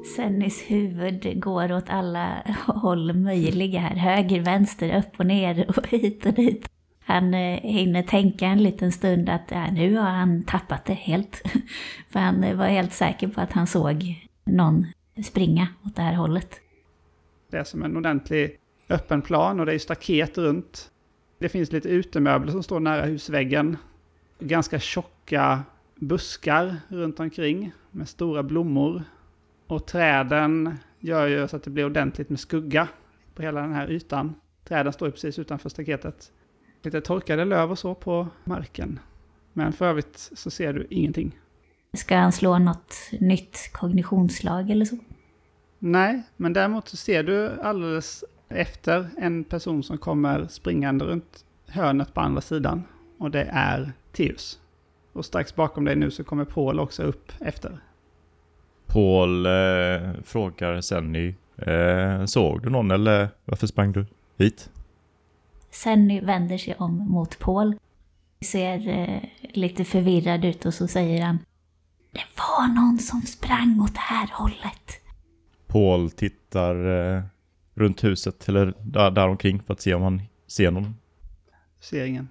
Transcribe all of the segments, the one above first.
Sennys huvud går åt alla håll möjliga här. Höger, vänster, upp och ner och hit och dit. Han hinner tänka en liten stund att nu har han tappat det helt. För han var helt säker på att han såg någon springa åt det här hållet. Det är som en ordentlig öppen plan och det är staket runt. Det finns lite utemöbler som står nära husväggen. Ganska tjocka buskar runt omkring med stora blommor. Och träden gör ju så att det blir ordentligt med skugga på hela den här ytan. Träden står ju precis utanför staketet. Lite torkade löv och så på marken. Men för övrigt så ser du ingenting. Ska han slå något nytt kognitionsslag eller så? Nej, men däremot så ser du alldeles efter en person som kommer springande runt hörnet på andra sidan. Och det är Theus. Och strax bakom dig nu så kommer Paul också upp efter. Paul frågar Senny, såg du någon eller varför sprang du hit? Senny vänder sig om mot Paul. Ser lite förvirrad ut och så säger han: det var någon som sprang åt det här hållet. Paul tittar runt huset eller där omkring för att se om han ser någon. Ser ingen.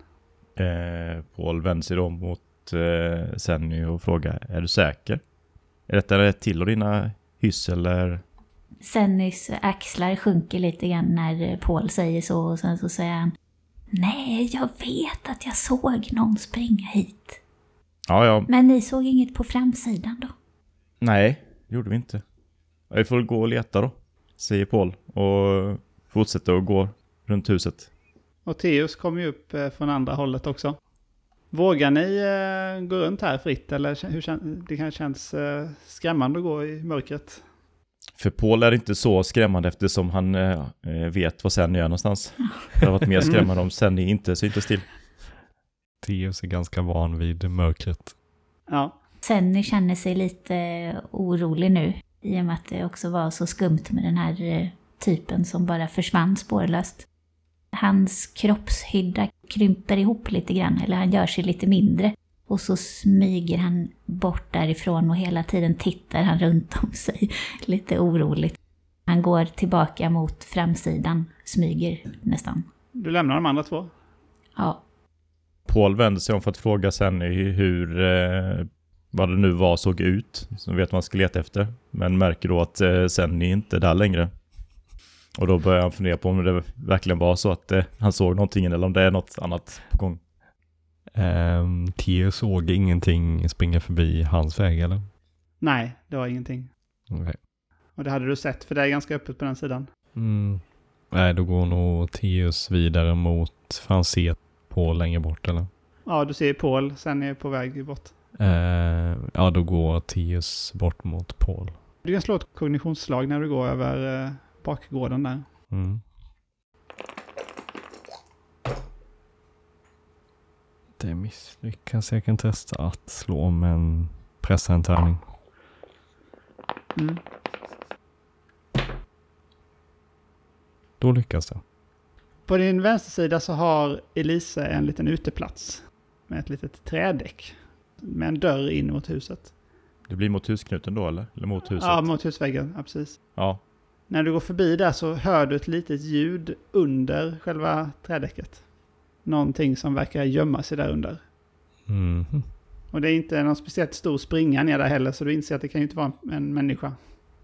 Paul vänder sig om mot Senny och frågar: är du säker? Är detta till och dina hyss eller? Sennys axlar sjunker lite grann när Paul säger så och sen så säger han: nej, jag vet att jag såg någon springa hit. Ja. Men ni såg inget på framsidan då? Nej, det gjorde vi inte. Vi får gå och leta då, säger Paul och fortsätter att gå runt huset. Och Theus kommer ju upp från andra hållet också. Vågar ni gå runt här fritt eller det kan känns skrämmande att gå i mörkret? För Paul är det inte så skrämmande eftersom han vet vad Senny är någonstans. Det har varit mer skrämmande om Senny inte syntes till. Theus är ganska van vid mörkret. Ja. Senny känner sig lite orolig nu i och med att det också var så skumt med den här typen som bara försvann spårlöst. Hans kroppshydda krymper ihop lite grann, eller han gör sig lite mindre. Och så smyger han bort därifrån och hela tiden tittar han runt om sig lite oroligt. Han går tillbaka mot framsidan, smyger nästan. Du lämnar de andra två? Ja. Paul vänder sig om för att fråga Senny hur vad det nu var såg ut. Så vet man ska leta efter. Men märker då att Senny inte är där längre. Och då börjar han fundera på om det verkligen var så att han såg någonting eller om det är något annat på gång. Theo såg ingenting springa förbi hans väg eller? Nej, det var ingenting. Okay. Och det hade du sett för det är ganska öppet på den sidan. Nej, då går nog Theus vidare mot, för han ser Paul längre bort eller? Ja, du ser Paul, sen är på väg bort. Ja, då går Theus bort mot Paul. Du kan slå ett kognitionsslag när du går över bakgården där. Det misslyckas. Jag kan testa att slå om en pressa en tärning. Då lyckas det. På din vänstersida så har Elise en liten uteplats med ett litet trädäck med en dörr in mot huset. Det blir mot husknuten då eller? Eller mot huset? Ja, mot husväggen, ja, precis. Ja. När du går förbi där så hör du ett litet ljud under själva trädäcket. Någonting som verkar gömma sig där under. Och det är inte någon speciellt stor springa ner där heller, så du inser att det kan ju inte vara en människa.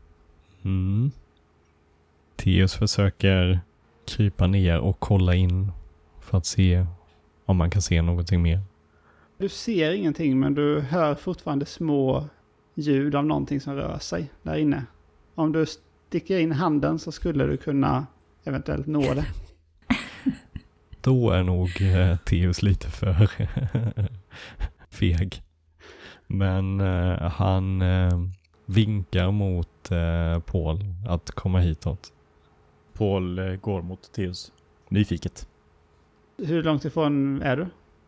Theus försöker krypa ner och kolla in för att se om man kan se någonting mer. Du ser ingenting, men du hör fortfarande små ljud av någonting som rör sig där inne. Om du sticker in handen så skulle du kunna eventuellt nå det. Då är nog Theus lite för feg. Men han vinkar mot Paul att komma hitåt. Paul går mot Theus. Nyfiket. Hur långt ifrån är du?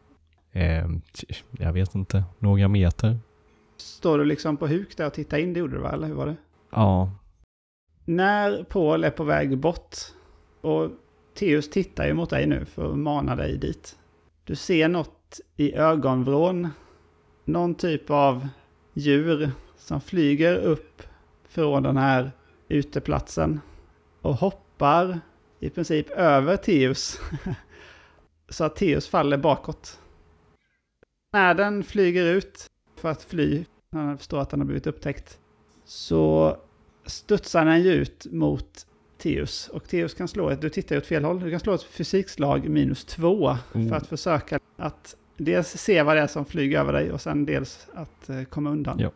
Jag vet inte. Några meter. Står du liksom på huk där och tittar in? Det gjorde du, va? Eller hur var det? Ja. När Paul är på väg bort och Theus tittar ju mot dig nu för att mana dig dit. Du ser något i ögonvrån. Någon typ av djur som flyger upp från den här uteplatsen och hoppar i princip över Theus så att Theus faller bakåt. När den flyger ut för att fly, när den förstår att den har blivit upptäckt, så studsar den ju ut mot Theus. Och Theus kan slå du tittar ju åt fel håll, du kan slå ett fysikslag -2 för att försöka att dels se vad det är som flyger över dig och sen dels att komma undan. Ja.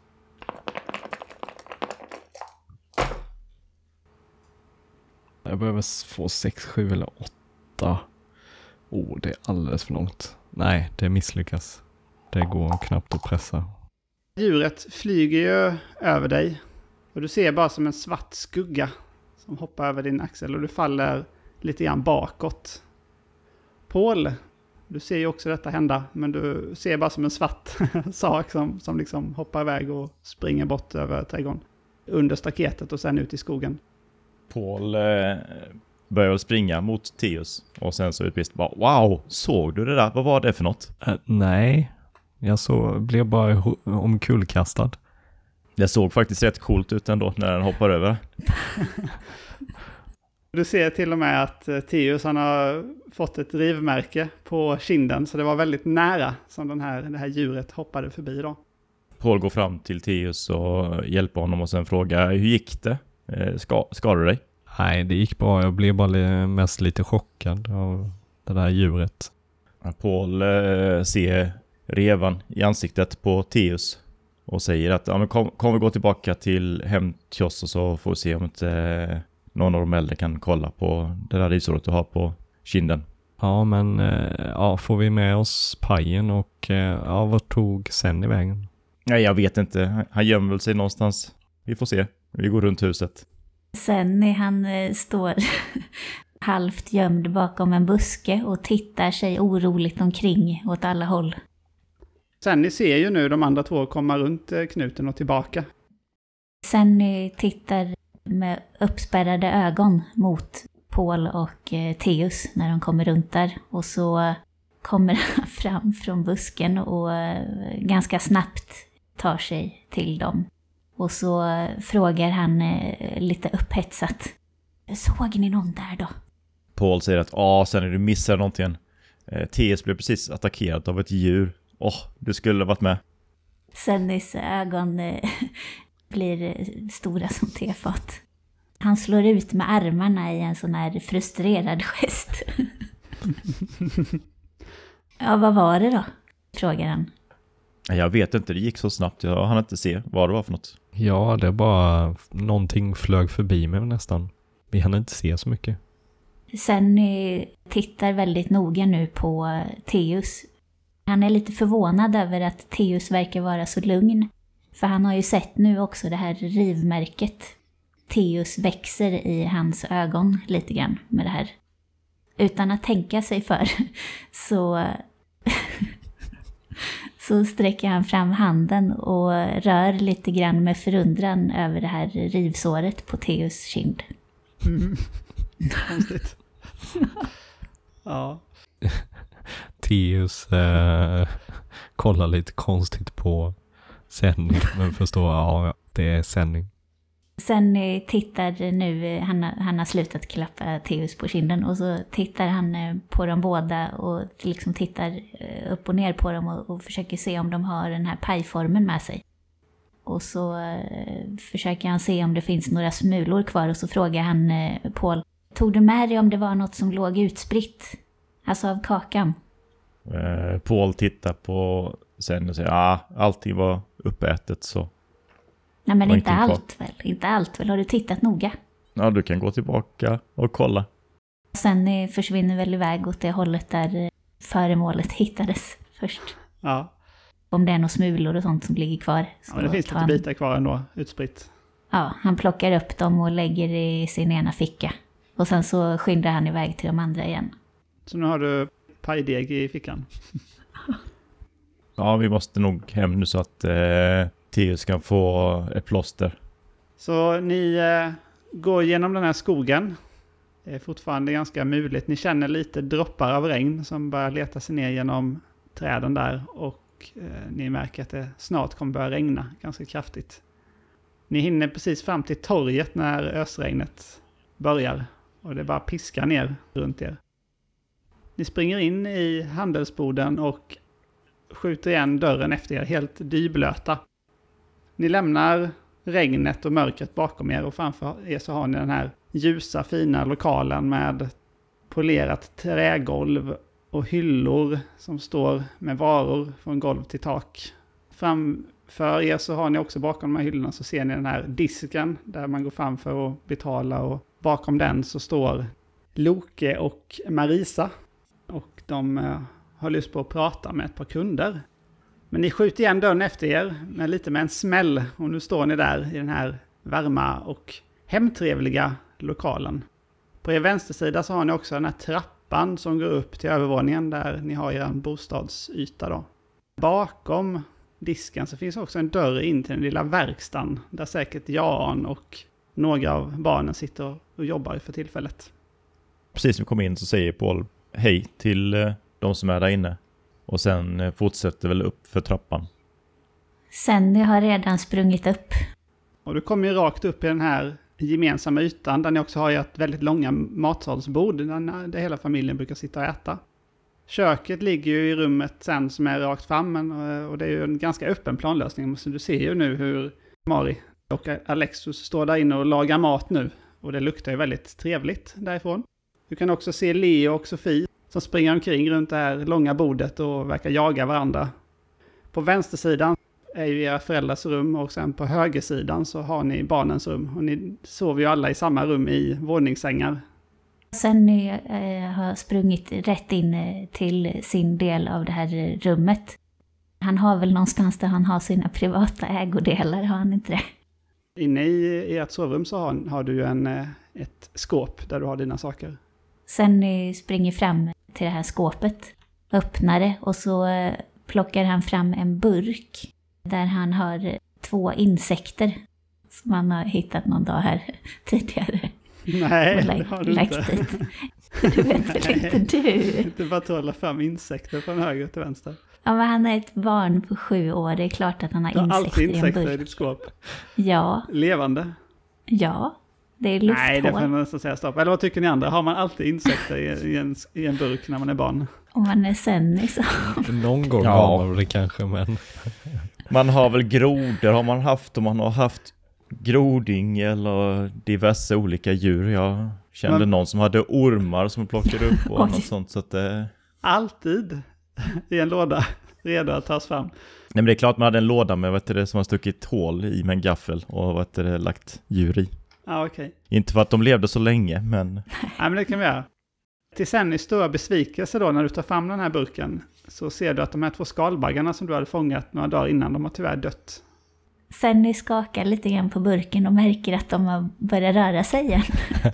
Jag behöver få 6, 7 eller 8. Det är alldeles för långt. Nej, det misslyckas. Det går knappt att pressa. Djuret flyger ju över dig och du ser bara som en svart skugga som hoppar över din axel och du faller lite grann bakåt. Paul, du ser ju också detta hända, men du ser bara som en svart sak som liksom hoppar iväg och springer bort över trädgården. Under staketet och sen ut i skogen. Paul börjar springa mot Theus och sen så utbrist bara wow, såg du det där? Vad var det för något? Nej, jag blev bara omkullkastad. Det såg faktiskt rätt coolt ut ändå när den hoppar över. Du ser till och med att Theus han har fått ett rivmärke på kinden, så det var väldigt nära som det här djuret hoppade förbi då. Paul går fram till Theus och hjälper honom och sen frågar hur gick det? Skadade du dig? Nej, det gick bra. Jag blev bara mest lite chockad av det där djuret. Paul ser revan i ansiktet på Theus och säger att ja, men kom vi gå tillbaka hem till oss och så får vi se om inte någon av de äldre kan kolla på det där rivsåret du har på kinden. Ja, men får vi med oss pajen och vad tog sen i vägen? Nej, jag vet inte. Han gömmer väl sig någonstans. Vi får se. Vi går runt huset. Sen han står halvt gömd bakom en buske och tittar sig oroligt omkring åt alla håll. Sen ni ser ju nu de andra två komma runt knuten och tillbaka. Sen tittar med uppspärrade ögon mot Paul och Theus när de kommer runt där. Och så kommer han fram från busken och ganska snabbt tar sig till dem. Och så frågar han lite upphetsat. Såg ni någon där då? Paul säger att sen är du missar någonting. Theus blev precis attackerad av ett djur. Du skulle ha varit med. Sennys ögon blir stora som tefat. Han slår ut med armarna i en sån här frustrerad gest. Ja, vad var det då? Frågar han. Jag vet inte, det gick så snabbt. Jag hann inte se vad det var för något. Ja, det är bara någonting flög förbi mig nästan. Vi hann inte se så mycket. Sen tittar väldigt noga nu på Theus. Han är lite förvånad över att Theus verkar vara så lugn. För han har ju sett nu också det här rivmärket. Theus växer i hans ögon lite grann med det här. Utan att tänka sig för så sträcker han fram handen och rör lite grann med förundran över det här rivsåret på Theus kind. Konstigt. Ja. Theus kollar lite konstigt på Senny, men förstår det är Senny. Sen tittar nu, han har slutat klappa Theus på kinden och så tittar han på dem båda och liksom tittar upp och ner på dem och försöker se om de har den här pajformen med sig. Och så försöker han se om det finns några smulor kvar och så frågar han Paul, tog du med dig om det var något som låg utspritt? Alltså av kakan. Paul tittar på sen och säger allting var uppätet så. Nej, men inte allt väl. Inte allt väl. Har du tittat noga? Ja, du kan gå tillbaka och kolla. Sen försvinner väl iväg åt det hållet där föremålet hittades först. Ja. Om det är några smulor och sånt som ligger kvar. Ja, men det finns lite bitar kvar ändå, utspritt. Ja, han plockar upp dem och lägger i sin ena ficka. Och sen så skyndar han iväg till de andra igen. Så nu har du pajdeg i fickan. Ja, vi måste nog hem nu så att Theus kan få ett plåster. Så ni går genom den här skogen. Det är fortfarande ganska muligt. Ni känner lite droppar av regn som börjar leta sig ner genom träden där. Och ni märker att det snart kommer börja regna ganska kraftigt. Ni hinner precis fram till torget när ösregnet börjar. Och det bara piskar ner runt er. Ni springer in i handelsboden och skjuter igen dörren efter er helt dyblöta. Ni lämnar regnet och mörkret bakom er och framför er så har ni den här ljusa fina lokalen med polerat trägolv och hyllor som står med varor från golv till tak. Framför er så har ni också bakom de här hyllorna så ser ni den här disken där man går fram för att betala och bakom den så står Loke och Marisa och de har lust på att prata med ett par kunder. Men ni skjuter igen dörren efter er med lite med en smäll och nu står ni där i den här varma och hemtrevliga lokalen. På er vänstersida så har ni också den här trappan som går upp till övervåningen där ni har er bostadsyta då. Bakom disken så finns också en dörr in till den lilla verkstaden där säkert Jan och några av barnen sitter och jobbar för tillfället. Precis när vi kommer in så säger Paul hej till de som är där inne. Och sen fortsätter väl upp för trappan. Senny har redan sprungit upp. Och du kommer ju rakt upp i den här gemensamma ytan där ni också har ett väldigt långa matsalsbord där hela familjen brukar sitta och äta. Köket ligger ju i rummet sen som är rakt fram och det är ju en ganska öppen planlösning. Så du ser ju nu hur Mari och Alexus står där inne och lagar mat nu. Och det luktar ju väldigt trevligt därifrån. Du kan också se Leo och Sofie som springer omkring runt det här långa bordet och verkar jaga varandra. På vänstersidan är ju era föräldrars rum och sen på högersidan så har ni barnens rum. Och ni sover ju alla i samma rum i våningssängar. Senny har sprungit rätt in till sin del av det här rummet. Han har väl någonstans där han har sina privata ägodelar, har han inte det? Inne i ert sovrum så har du ju ett skåp där du har dina saker. Senny springer fram till det här skåpet, öppnar det och så plockar han fram en burk där han har 2 insekter som han har hittat någon dag här tidigare. Nej, det har du inte. Dit. Du vet väl inte du? Inte bara trolla fram insekter från höger till vänster. Ja, men han är ett barn på 7 år. Det är klart att han har insekter, alltid insekter i en burk. I ditt skåp? Ja. Levande? Ja, det är lufthål. Nej, det får man nästan säga stopp. Eller vad tycker ni andra? Har man alltid insekter i en burk när man är barn? Om man är Senny så. Någon gång har man det kanske, men... Man har väl grodor har man haft och man har haft groding eller diverse olika djur. Jag kände någon som hade ormar som plockade upp och något sånt. Så att, alltid i en låda redo att tas fram. Nej, men det är klart man hade en låda med som har stuckit hål i med en gaffel och lagt djur i. Ja, okej. Inte för att de levde så länge, men... Nej, men det kan vi göra. Till Sennys stora besvikelse då när du tar fram den här burken så ser du att de här 2 skalbaggarna som du hade fångat några dagar innan, de har tyvärr dött. Senny skakar lite grann på burken och märker att de har börjat röra sig igen.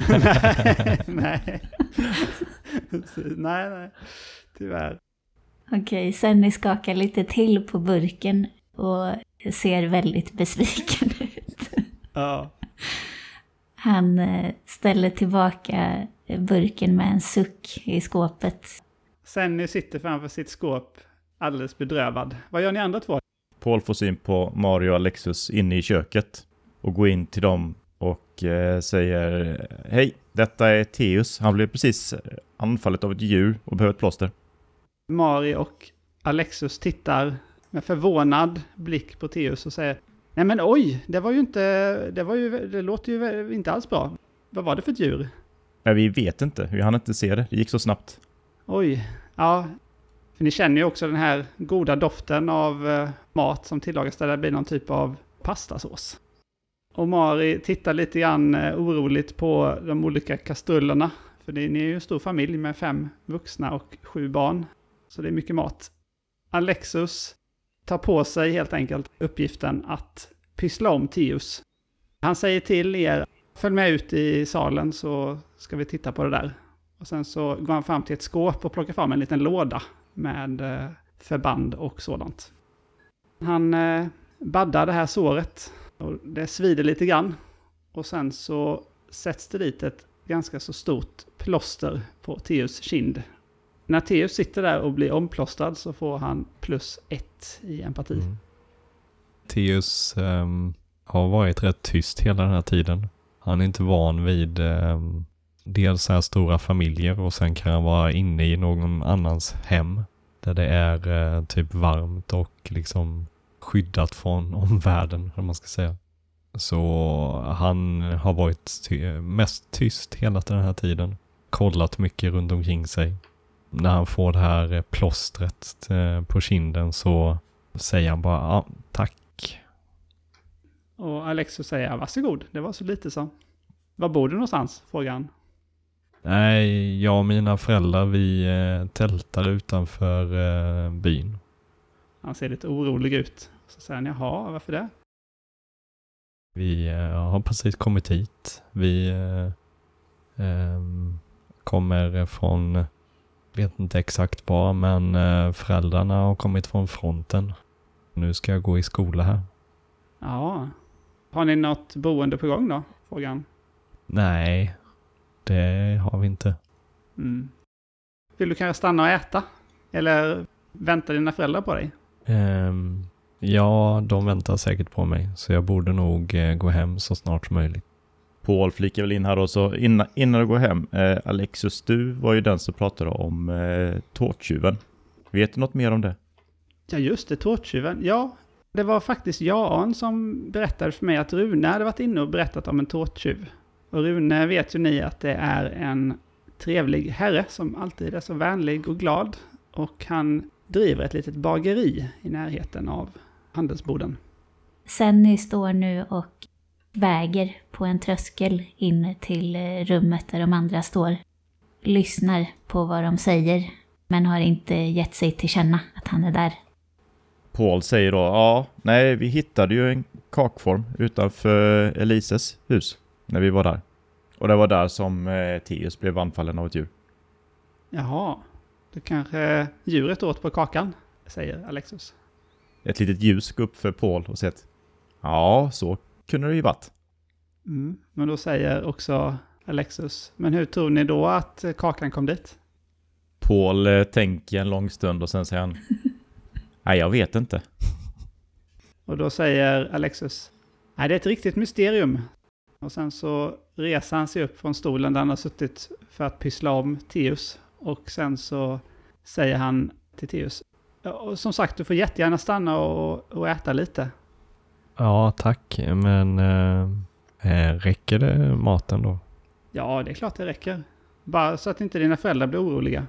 nej, tyvärr. Okej, Senny skakar lite till på burken och ser väldigt besviken ut. Ja. Han ställer tillbaka burken med en suck i skåpet. Senny sitter framför sitt skåp alldeles bedrövad. Vad gör ni andra 2? Paul får syn på Mario och Alexus inne i köket och går in till dem och säger hej, detta är Theus. Han blev precis anfallet av ett djur och behöver ett plåster. Mari och Alexus tittar med förvånad blick på Theus och säger nej men oj, det låter ju inte alls bra. Vad var det för ett djur? Nej, vi vet inte. Vi hann inte se det. Det gick så snabbt. Oj, ja. För ni känner ju också den här goda doften av mat som tillagas där det blir någon typ av pastasås. Och Mari tittar lite grann oroligt på de olika kastrullerna. För ni är ju en stor familj med 5 vuxna och 7 barn. Så det är mycket mat. Alexus tar på sig helt enkelt uppgiften att pyssla om Theus. Han säger till er, följ med ut i salen så ska vi titta på det där. Och sen så går han fram till ett skåp och plockar fram en liten låda med förband och sådant. Han baddar det här såret och det svider lite grann. Och sen så sätts det dit ett ganska så stort plåster på Theus kind. När Theus sitter där och blir omplåstrad så får han +1 i empati. Theus har varit rätt tyst hela den här tiden. Han är inte van vid dels så här stora familjer och sen kan han vara inne i någon annans hem där det är typ varmt och liksom skyddat från omvärlden, om man ska säga. Så han har varit mest tyst hela den här tiden. Kollat mycket runt omkring sig. När han får det här plåstret på kinden så säger han bara ja, tack. Och Alexus säger varsågod, det var så lite så. Var bor du någonstans? Frågar han. Nej, jag och mina föräldrar vi tältar utanför byn. Han ser lite orolig ut. Så säger han, jaha, varför det? Vi har precis kommit hit. Vi kommer från, vet inte exakt var, men föräldrarna har kommit från fronten. Nu ska jag gå i skola här. Ja. Har ni något boende på gång då? Frågar han. Nej, det har vi inte. Mm. Vill du kanske stanna och äta? Eller väntar dina föräldrar på dig? Ja, de väntar säkert på mig. Så jag borde nog gå hem så snart som möjligt. Paul flikar väl in här och så innan du går hem. Alexus, du var ju den som pratade om tårttjuven. Vet du något mer om det? Ja just det, tårttjuven. Ja, det var faktiskt Jan som berättade för mig att Rune hade varit inne och berättat om en tårttjuv. Och Rune vet ju ni att det är en trevlig herre som alltid är så vänlig och glad. Och han driver ett litet bageri i närheten av handelsboden. Senny står nu och väger på en tröskel in till rummet där de andra står. Lyssnar på vad de säger, men har inte gett sig till känna att han är där. Paul säger då, vi hittade ju en kakform utanför Elises hus när vi var där. Och det var där som Theus blev anfallen av ett djur. Jaha, det kanske djuret åt på kakan, säger Alexus. Ett litet ljus går upp för Paul och sett. Ja, så kunde det ju varit. Men då säger också Alexus, men hur tror ni då att kakan kom dit? Paul tänker en lång stund och sen säger han, nej jag vet inte. Och då säger Alexus, nej det är ett riktigt mysterium. Och sen så reser han sig upp från stolen där han har suttit för att pyssla om Theus. Och sen så säger han till Theus, och som sagt du får jättegärna stanna och äta lite. Ja tack, men räcker det maten då? Ja det är klart det räcker. Bara så att inte dina föräldrar blir oroliga.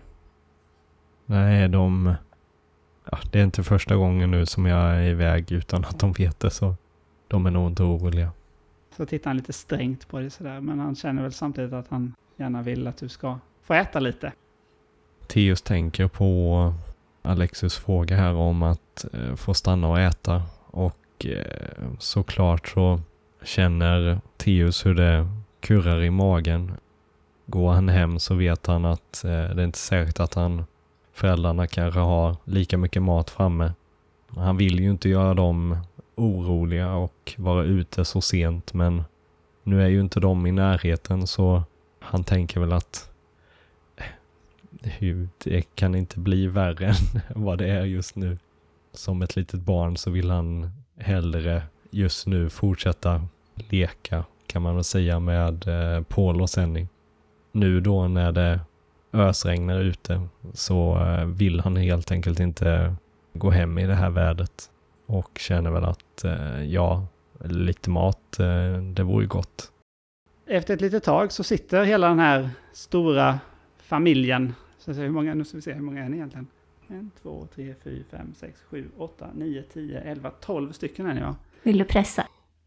Nej, det är inte första gången nu som jag är iväg utan att de vet det, så de är nog inte oroliga. Så tittar han lite strängt på det sådär, men han känner väl samtidigt att han gärna vill att du ska få äta lite. Theus tänker på Alexus fråga här om att få stanna och äta, och såklart så känner Theus hur det kurrar i magen. Går han hem så vet han att det är inte säkert att föräldrarna kanske har lika mycket mat framme. Han vill ju inte göra dem oroliga och vara ute så sent, men nu är ju inte de i närheten, så han tänker väl att det kan inte bli värre än vad det är just nu. Som ett litet barn så vill han hellre just nu fortsätta leka, kan man väl säga, med Paul och Senny. Nu då när det ösregnar ute så vill han helt enkelt inte gå hem i det här vädret. Och känner väl att lite mat, det vore gott. Efter ett litet tag så sitter hela den här stora familjen. Så nu ska vi se hur många är ni egentligen. 1, 2, 3, 4, 5, 6, 7, 8, 9, 10, 11, 12 stycken är ni va? Vill du pressa?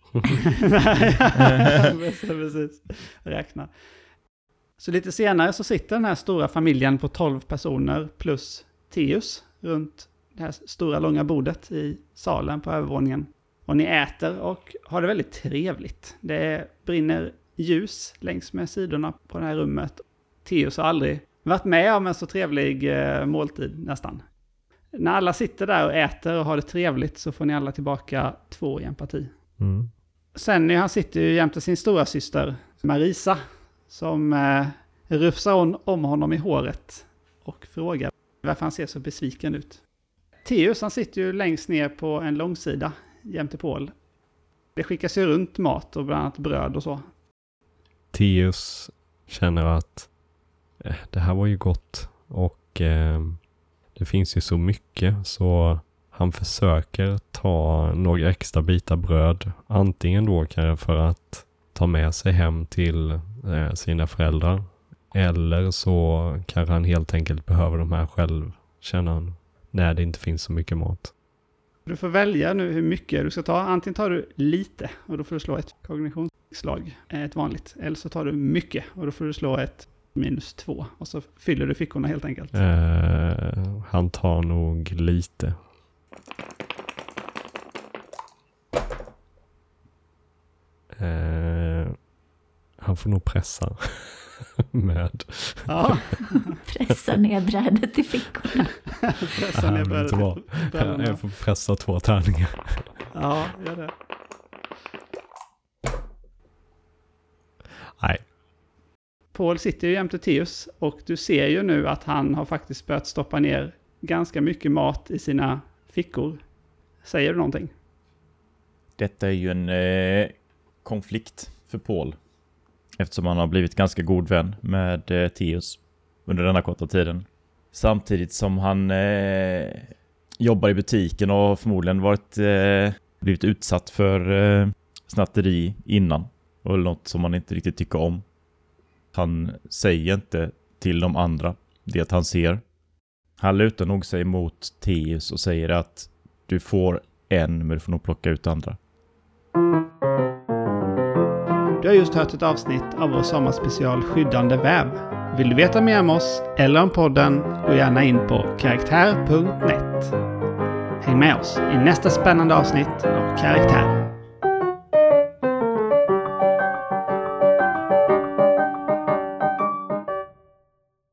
Precis. Räkna. Så lite senare så sitter den här stora familjen på 12 personer plus Theus runt det här stora långa bordet i salen på övervåningen. Och ni äter och har det väldigt trevligt. Det brinner ljus längs med sidorna på det här rummet. Theus har aldrig varit med om en så trevlig måltid nästan. När alla sitter där och äter och har det trevligt så får ni alla tillbaka 2 i empati. Mm. Senny han sitter ju jämte sin stora syster Marisa som rufsar om honom i håret och frågar varför han ser så besviken ut. Theus han sitter ju längst ner på en långsida jämte Paul. Det skickas ju runt mat och bland annat bröd och så. Theus känner att det här var ju gott och det finns ju så mycket så han försöker ta några extra bitar bröd. Antingen då kanske för att ta med sig hem till sina föräldrar. Eller så kanske han helt enkelt behöver de här själv, känner han, när det inte finns så mycket mat. Du får välja nu hur mycket du ska ta. Antingen tar du lite och då får du slå ett kognitionsslag, ett vanligt. Eller så tar du mycket och då får du slå ett -2. Och så fyller du fickorna helt enkelt. Han tar nog lite. Han får nog pressa med. Ja. Pressa ner brädet i fickorna. Pressa ner brädet. Jag får pressa 2 tärningar. Ja, gör det. Nej. Paul sitter ju jämte Theus och du ser ju nu att han har faktiskt börjat stoppa ner ganska mycket mat i sina fickor. Säger du någonting? Detta är ju en konflikt för Paul. Eftersom han har blivit ganska god vän med Theus under denna korta tiden. Samtidigt som han jobbar i butiken och förmodligen blivit utsatt för snatteri innan. Och något som han inte riktigt tycker om. Han säger inte till de andra det han ser. Han lutar nog sig mot Theus och säger att du får en men du får nog plocka ut andra. Du har just hört ett avsnitt av vår sommarspecial Skyddande väv. Vill du veta mer om oss eller om podden, gå gärna in på karaktär.net. Häng med oss i nästa spännande avsnitt av Karaktär.